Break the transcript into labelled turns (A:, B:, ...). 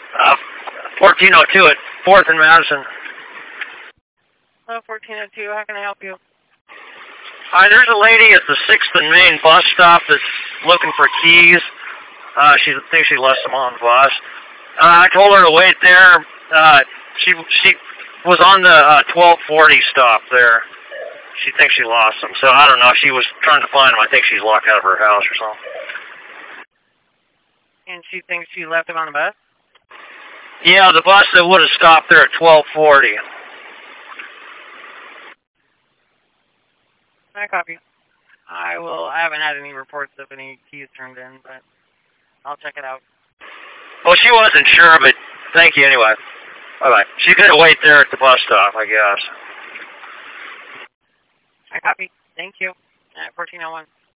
A: 1402 at 4th and Madison.
B: 1402, how can I help you?
A: Hi, there's a lady at the 6th and Main bus stop that's looking for keys. She thinks she left them on the bus. I told her to wait there. She was on the 1240 stop there. She thinks she lost them, so I don't know. She was trying to find them. I think she's locked out of her house or something.
B: And she thinks she left them on the bus?
A: Yeah, the bus that would have stopped there at 1240.
B: I copy. I haven't had any reports of any keys turned in, but I'll check it out.
A: Well, she wasn't sure, but thank you anyway. Bye-bye. She's going to wait there at the bus stop, I guess.
B: I copy. Thank you. 1401.